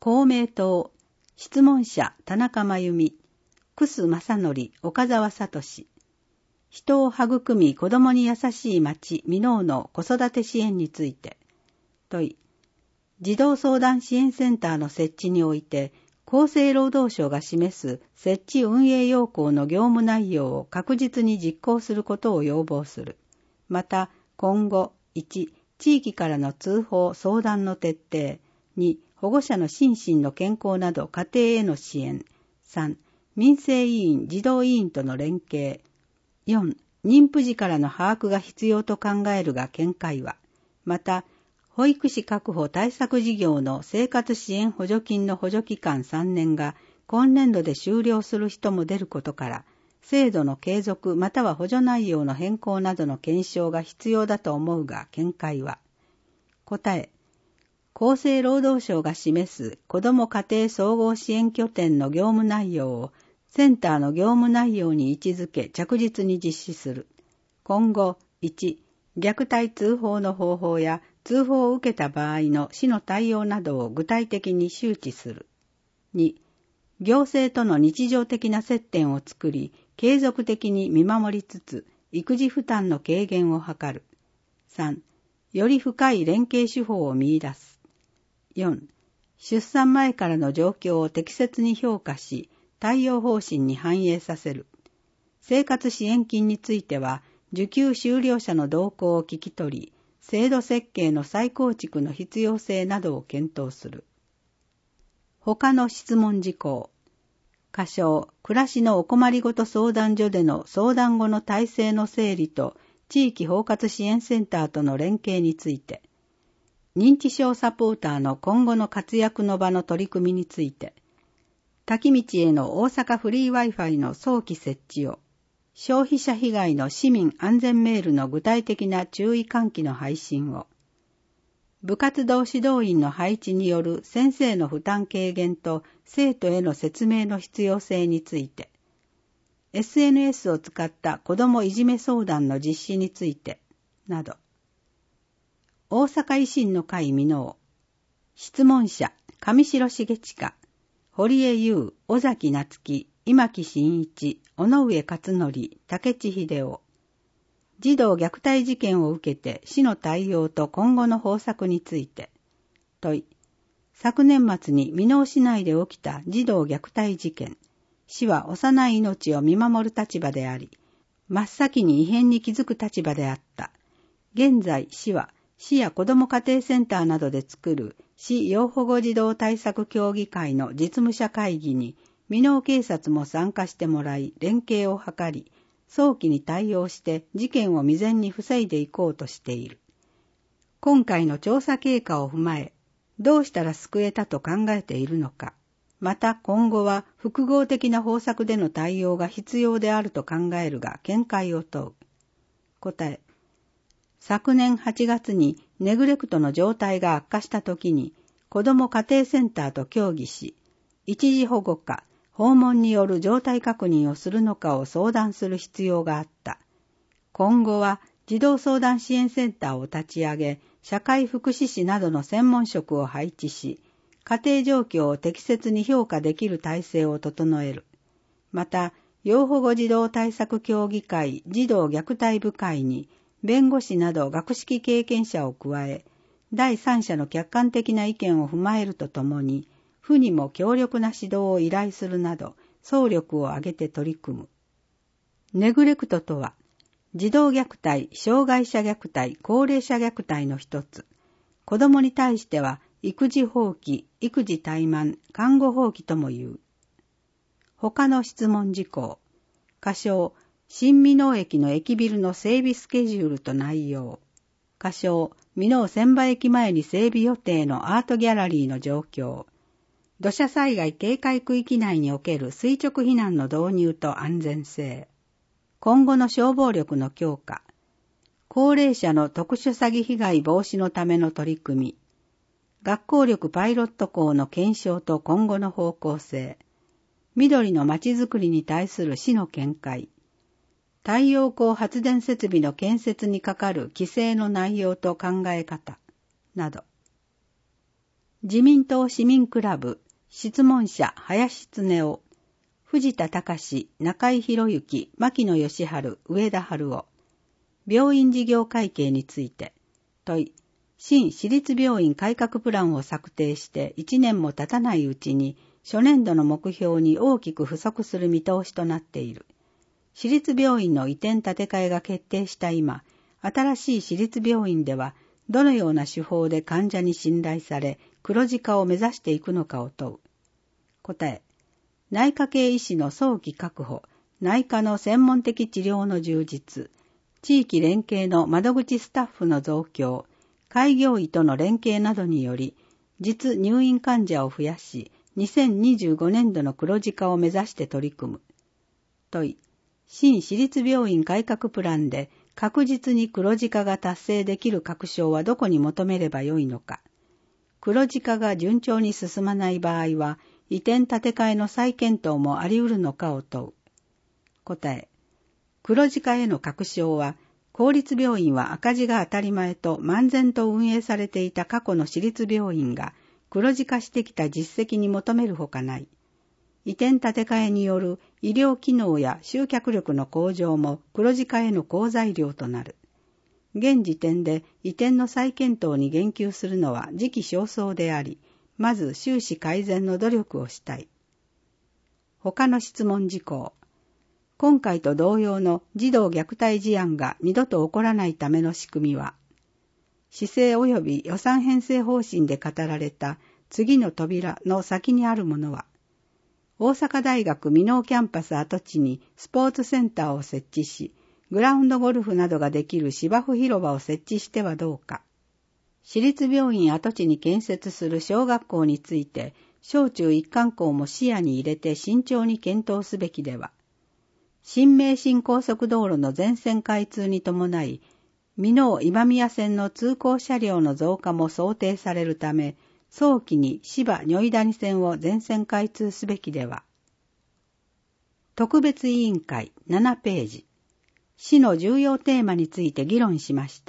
公明党、質問者田中真由美、楠正則、岡澤聡。人を育み子供に優しい町、箕面の子育て支援について。問い。児童相談支援センターの設置において、厚生労働省が示す設置運営要項の業務内容を確実に実行することを要望する。また、今後、1、地域からの通報・相談の徹底。2、保護者の心身の健康など家庭への支援。3、民生委員・児童委員との連携。4、妊婦時からの把握が必要と考えるが見解は。また、保育士確保対策事業の生活支援補助金の補助期間3年が今年度で終了する人も出ることから、制度の継続または補助内容の変更などの検証が必要だと思うが見解は。答え。厚生労働省が示す子ども家庭総合支援拠点の業務内容をセンターの業務内容に位置づけ着実に実施する。今後、1、虐待通報の方法や通報を受けた場合の市の対応などを具体的に周知する。2、行政との日常的な接点を作り、継続的に見守りつつ、育児負担の軽減を図る。3、より深い連携手法を見出す。4、出産前からの状況を適切に評価し、対応方針に反映させる。生活支援金については、受給終了者の動向を聞き取り、制度設計の再構築の必要性などを検討する。他の質問事項。仮称、暮らしのお困りごと相談所での相談後の体制の整理と地域包括支援センターとの連携について。認知症サポーターの今後の活躍の場の取り組みについて。滝道への大阪フリー Wi-Fi の早期設置を。消費者被害の市民安全メールの具体的な注意喚起の配信を。部活動指導員の配置による先生の負担軽減と生徒への説明の必要性について。SNS を使った子どもいじめ相談の実施について。など。大阪維新の会箕面。質問者、上白重親、堀江優、尾崎夏樹、今木真一、尾上勝則、竹地秀夫。児童虐待事件を受けて市の対応と今後の方策について。問い。昨年末に箕面市内で起きた児童虐待事件。市は幼い命を見守る立場であり、真っ先に異変に気づく立場であった。現在市は市や子ども家庭センターなどで作る市要保護児童対策協議会の実務者会議に箕面警察も参加してもらい連携を図り、早期に対応して事件を未然に防いでいこうとしている。今回の調査経過を踏まえ、どうしたら救えたと考えているのか、また今後は複合的な方策での対応が必要であると考えるが見解を問う。答え。昨年8月にネグレクトの状態が悪化したときに、子ども家庭センターと協議し、一時保護か、訪問による状態確認をするのかを相談する必要があった。今後は児童相談支援センターを立ち上げ、社会福祉士などの専門職を配置し、家庭状況を適切に評価できる体制を整える。また、要保護児童対策協議会児童虐待部会に、弁護士など学識経験者を加え、第三者の客観的な意見を踏まえるとともに、府にも強力な指導を依頼するなど、総力を挙げて取り組む。ネグレクトとは、児童虐待、障害者虐待、高齢者虐待の一つ。子どもに対しては、育児放棄、育児怠慢、看護放棄とも言う。他の質問事項。仮称、新箕面駅の駅ビルの整備スケジュールと内容。仮称、箕面千葉駅前に整備予定のアートギャラリーの状況。土砂災害警戒区域内における垂直避難の導入と安全性。今後の消防力の強化。高齢者の特殊詐欺被害防止のための取り組み。学校力パイロット校の検証と今後の方向性。緑のまちづくりに対する市の見解。太陽光発電設備の建設にかかる規制の内容と考え方。など。 自民党市民クラブ、質問者林恒夫、藤田隆、中井博之、牧野義治、上田春夫、病院事業会計について、問い、新私立病院改革プランを策定して1年も経たないうちに、初年度の目標に大きく不足する見通しとなっている。私立病院の移転建て替えが決定した今、新しい私立病院では、どのような手法で患者に信頼され、黒字化を目指していくのかを問う。答え、内科系医師の早期確保、内科の専門的治療の充実、地域連携の窓口スタッフの増強、開業医との連携などにより、実入院患者を増やし、2025年度の黒字化を目指して取り組む。問い、新私立病院改革プランで確実に黒字化が達成できる確証はどこに求めればよいのか。黒字化が順調に進まない場合は、移転建て替えの再検討もあり得るのかを問う。答え、黒字化への確証は、公立病院は赤字が当たり前と漫然と運営されていた過去の私立病院が黒字化してきた実績に求めるほかない。移転建て替えによる医療機能や集客力の向上も黒字化への好材料となる。現時点で移転の再検討に言及するのは時期尚早であり、まず収支改善の努力をしたい。他の質問事項。今回と同様の児童虐待事案が二度と起こらないための仕組みは、施政及び予算編成方針で語られた次の扉の先にあるものは、大阪大学箕面キャンパス跡地にスポーツセンターを設置し、グラウンドゴルフなどができる芝生広場を設置してはどうか。私立病院跡地に建設する小学校について、小中一貫校も視野に入れて慎重に検討すべきでは。新名神高速道路の全線開通に伴い、箕面今宮線の通行車両の増加も想定されるため、早期に芝如意谷線を全線開通すべきでは。特別委員会7ページ。市の重要テーマについて議論しました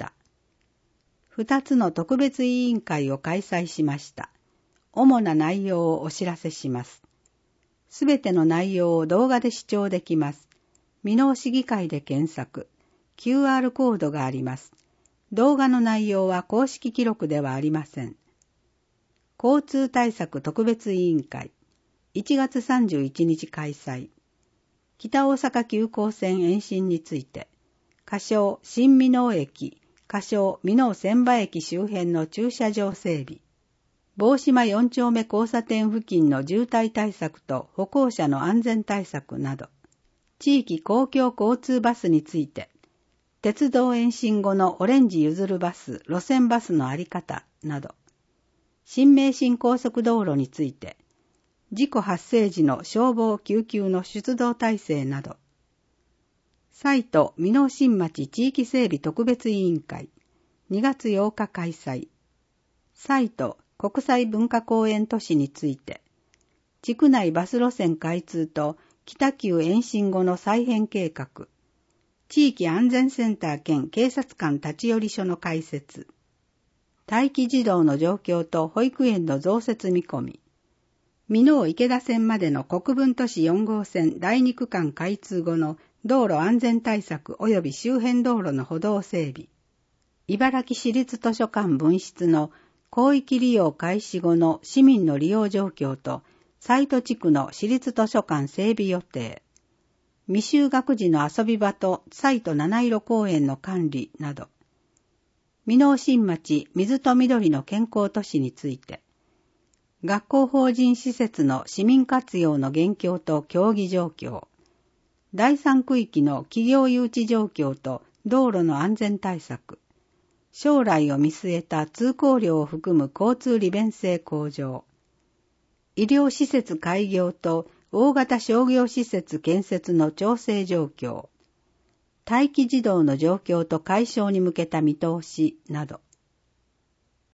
。2つの特別委員会を開催しました。主な内容をお知らせします。すべての内容を動画で視聴できます。箕面市議会で検索。QR コードがあります。動画の内容は公式記録ではありません。交通対策特別委員会。1月31日開催。北大阪急行線延伸について、仮称新箕面駅、仮称箕面千葉駅周辺の駐車場整備、坊島4丁目交差点付近の渋滞対策と歩行者の安全対策など、地域公共交通バスについて、鉄道延伸後のオレンジ譲るバス、路線バスのあり方など、新名神高速道路について、事故発生時の消防救急の出動体制など、西都箕面新町地域整備特別委員会、2月8日開催、西都国際文化公園都市について、地区内バス路線開通と北急延伸後の再編計画、地域安全センター兼警察官立ち寄り所の開設、待機児童の状況と保育園の増設見込み、箕面池田線までの国分都市4号線第2区間開通後の道路安全対策及び周辺道路の歩道整備、茨城市立図書館分室の広域利用開始後の市民の利用状況と西都地区の市立図書館整備予定、未就学児の遊び場と西都七色公園の管理など、箕面新町水と緑の健康都市について、学校法人施設の市民活用の現況と協議状況、第三区域の企業誘致状況と道路の安全対策、将来を見据えた通行量を含む交通利便性向上、医療施設開業と大型商業施設建設の調整状況、待機児童の状況と解消に向けた見通しなど、